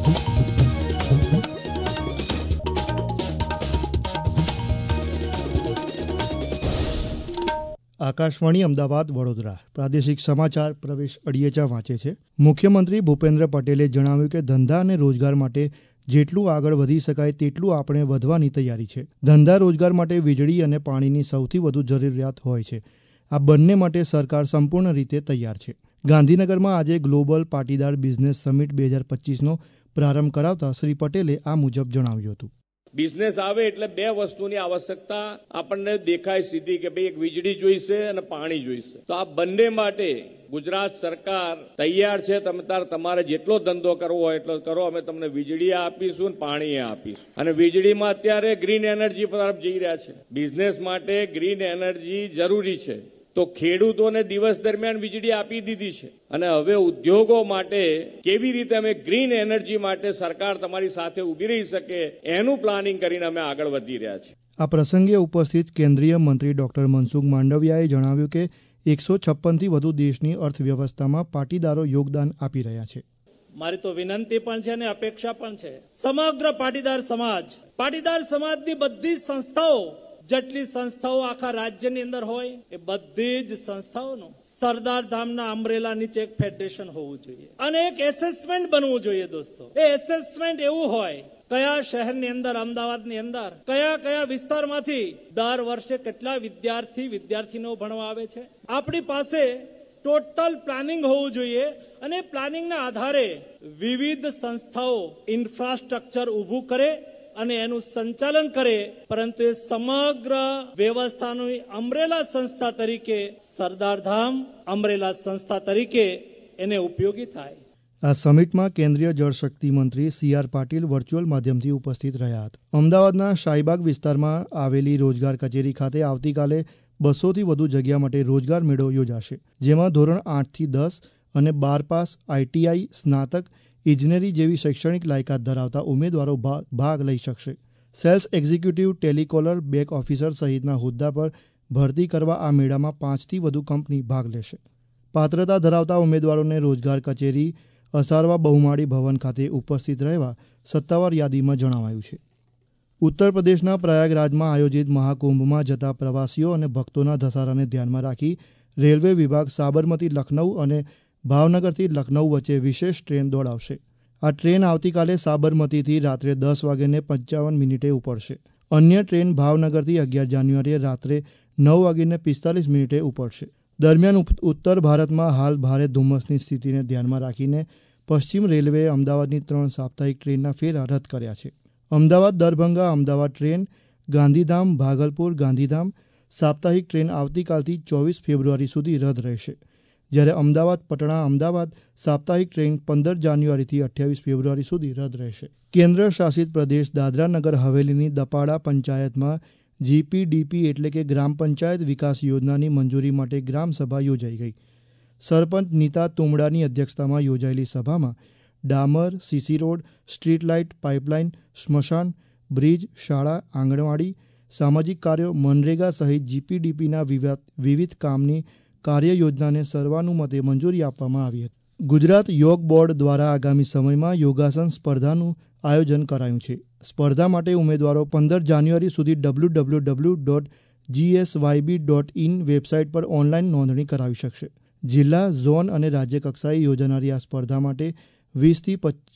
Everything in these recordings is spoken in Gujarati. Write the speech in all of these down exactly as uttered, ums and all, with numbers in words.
આકાશવાણી અમદાવાદ વડોદરા પ્રાદેશિક સમાચાર પ્રવેશ અડિયેચા વાંચે છે. મુખ્યમંત્રી ભૂપેન્દ્ર પટેલે જણાવ્યું કે ધંધા અને રોજગાર માટે જેટલું આગળ વધી શકાય તેટલું આપણે વધવાની તૈયારી છે. ધંધા રોજગાર માટે વીજળી અને પાણીની સૌથી વધુ જરૂરિયાત હોય છે. આ બંને માટે સરકાર સંપૂર્ણ રીતે તૈયાર છે. ગાંધીનગરમાં આજે ગ્લોબલ પાટીદાર બિઝનેસ સમિટ બે હજાર પચીસનો પ્રારંભ કરાવતા શ્રી પટેલે આ મુજબ જણાવ્યું હતું. બિઝનેસ આવે એટલે બે વસ્તુની આવશ્યકતા આપણને દેખાય સીધી કે ભાઈ એક વીજળી જોઈશે અને પાણી જોઈશે. તો આ બંને માટે ગુજરાત સરકાર તૈયાર છે. તમે તાર તમારે જેટલો ધંધો કરવો હોય એટલો કરો, અમે તમને વીજળી આપીશું અને પાણી આપીશું. અને વીજળીમાં અત્યારે ગ્રીન એનર્જી તરફ જઈ રહ્યા છે. બિઝનેસ માટે ગ્રીન એનર્જી જરૂરી છે. તો ખેડૂતોને દિવસ દરમિયાન વીજળી આપી દીધી છે અને હવે ઉદ્યોગો માટે કેવી રીતે અમે ગ્રીન એનર્જી માટે સરકાર તમારી સાથે ઊભી રહી શકે એનું પ્લાનિંગ કરીને અમે આગળ વધી રહ્યા છીએ. આ પ્રસંગે ઉપસ્થિત કેન્દ્રીય મંત્રી ડોક્ટર મનસુખ માંડવિયાએ જણાવ્યું કે એકસો છપ્પનથી વધુ દેશની અર્થવ્યવસ્થામાં પાટીદારો યોગદાન આપી રહ્યા છે. મારી તો વિનંતી પણ છે અને અપેક્ષા પણ છે. સમગ્ર પાટીદાર સમાજ પાટીદાર સમાજની બધી સંસ્થાઓ જેટલી સંસ્થાઓ આખા રાજ્યની અંદર હોય એ બધી જ સંસ્થાઓનું સરદાર ધામના અમરેલા નીચે એક ફેડરેશન હોવું જોઈએ અને એક એસેસમેન્ટ બનવું જોઈએ. દોસ્તો, એ એસેસમેન્ટ એવું હોય કયા શહેરની અંદર, અમદાવાદની અંદર કયા કયા વિસ્તારમાંથી દર વર્ષે કેટલા વિદ્યાર્થી વિદ્યાર્થીઓ ભણવા આવે છે. આપણી પાસે ટોટલ પ્લાનિંગ હોવું જોઈએ અને પ્લાનિંગના આધારે વિવિધ સંસ્થાઓ ઇન્ફ્રાસ્ટ્રક્ચર ઊભું કરે અને એનું સંચાલન કરે, પરંતુ એ સમગ્ર વ્યવસ્થાનું અમરેલા સંસ્થા તરીકે, સરદારધામ અમરેલા સંસ્થા તરીકે એને ઉપયોગી થાય. આ સમિટમાં કેન્દ્રીય જળશક્તિ મંત્રી સી આર પાટીલ વર્ચ્યુઅલ માધ્યમથી ઉપસ્થિત રહ્યા હતા. અમદાવાદના શાહીબાગ વિસ્તારમાં આવેલી રોજગાર કચેરી ખાતે આવતીકાલે બસોથી વધુ જગ્યા માટે રોજગાર મેળો યોજાશે, જેમાં ધોરણ આઠથી દસ અને બાર પાસ, આઈટીઆઈ, સ્નાતક, ઇજનેરી જેવી શૈક્ષણિક લાયકાત ધરાવતા ઉમેદવારો ભાગ લઈ શકશે. Sales executive, telecaller, back officer સહિતના હોદ્દા પર ભરતી કરવા આ મેળામાં પાંચથી વધુ કંપની ભાગ લેશે. પાત્રતા ધરાવતા ઉમેદવારોને રોજગાર કચેરી, અસારવા બહુમાળી ભવન ખાતે ઉપસ્થિત રહેવા સત્તાવાર યાદીમાં જણાવાયું છે. ઉત્તર પ્રદેશના પ્રયાગરાજમાં આયોજિત મહાકુંભમાં જતા પ્રવાસીઓ અને ભક્તોના ધસારાને ધ્યાનમાં રાખી રેલવે વિભાગ સાબરમતી, લખનઉ અને ભાવનગરથી લખનઉ વચ્ચે વિશેષ ટ્રેન દોડાવશે. આ ટ્રેન આવતીકાલે સાબરમતીથી રાત્રે દસ વાગ્યે પંચાવન મિનિટે ઉપડશે. અન્ય ટ્રેન ભાવનગરથી અગિયાર જાન્યુઆરીએ રાત્રે નવ વાગ્યે પિસ્તાલીસ મિનિટે ઉપડશે. દરમિયાન ઉત્તર ભારતમાં હાલ ભારે ધુમ્મસની સ્થિતિને ધ્યાનમાં રાખીને પશ્ચિમ રેલવેએ અમદાવાદની ત્રણ સાપ્તાહિક ટ્રેનના ફેરા રદ કર્યા છે. અમદાવાદ દરભંગા અમદાવાદ ટ્રેન, ગાંધીધામ ભાગલપુર ગાંધીધામ સાપ્તાહિક ટ્રેન આવતીકાલથી ચોવીસ ફેબ્રુઆરી સુધી રદ રહેશે, જ્યારે અમદાવાદ પટણા અમદાવાદ સાપ્તાહિક ટ્રેન પંદર જાન્યુઆરીથી અઠ્યાવીસ ફેબ્રુઆરી સુધી રદ રહેશે. કેન્દ્ર શાસિત પ્રદેશ દાદરા નગર હવેલીની દપાડા પંચાયતમાં જીપીડીપી એટલે કે ગ્રામ પંચાયત વિકાસ યોજનાની મંજૂરી માટે ગ્રામસભા યોજાઈ ગઈ. સરપંચ નીતા તુમડાની અધ્યક્ષતામાં યોજાયેલી સભામાં ડામર, CC road, street light, pipeline, સ્મશાન, બ્રિજ, શાળા, આંગણવાડી, સામાજિક કાર્યો, મનરેગા સહિત જીપીડીપીના વિવિધ કામની કાર્ય યોજનાને સર્વાનુમતે મંજૂરી આપવામાં આવી હતી. ગુજરાત યોગ બોર્ડ દ્વારા આગામી સમયમાં યોગાસન સ્પર્ધાનું આયોજન કરાયું છે. સ્પર્ધા માટે ઉમેદવારો પંદર જાન્યુઆરી સુધી W W W dot GSYB dot in website પર ઓનલાઈન નોંધણી કરાવી શકશે. જિલ્લા, ઝોન અને રાજ્ય કક્ષાએ યોજાનારી આ સ્પર્ધા માટે વીસથી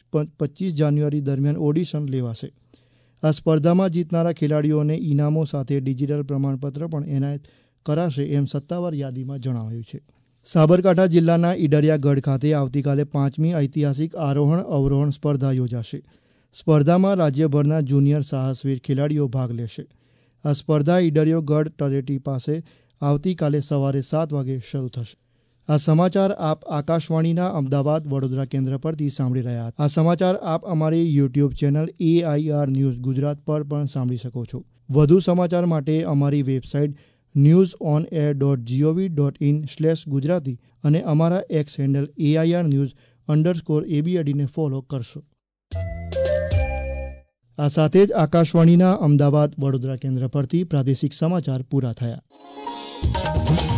પચીસ જાન્યુઆરી દરમિયાન ઓડિશન લેવાશે. આ સ્પર્ધામાં જીતનારા ખેલાડીઓને ઇનામો સાથે ડિજિટલ પ્રમાણપત્ર પણ એનાયત કરાશે એમ સત્તાવાર યાદીમાં જણાવાયું છે. સાબરકાંઠા જિલ્લાના ઈડરિયાગઢ ખાતે આવતીકાલે પાંચમી ઐતિહાસિક આરોહણ અવરોહણ સ્પર્ધા યોજાશે. સ્પર્ધામાં રાજ્યભરના જુનિયર સાહસવીર ખેલાડીઓ ભાગ લેશે. આ સ્પર્ધા ઈડરિયાગઢ તળેટી પાસે આવતીકાલે સવારે સાત વાગે શરૂ થશે. આ સમાચાર આપ આકાશવાણીના અમદાવાદ વડોદરા કેન્દ્ર પરથી સાંભળી રહ્યા હતા. આ સમાચાર આપ અમારી YouTube channel AIR news Gujarat પર પણ સાંભળી શકો છો. વધુ સમાચાર માટે અમારી website news on air dot GOV dot in slash Gujarati અને અમારા X handle AIR news underscore એબીએડીને ફોલો કરશો. આ સાથે જ આકાશવાણીના અમદાવાદ વડોદરા કેન્દ્ર પરથી પ્રાદેશિક સમાચાર પૂરા થયા.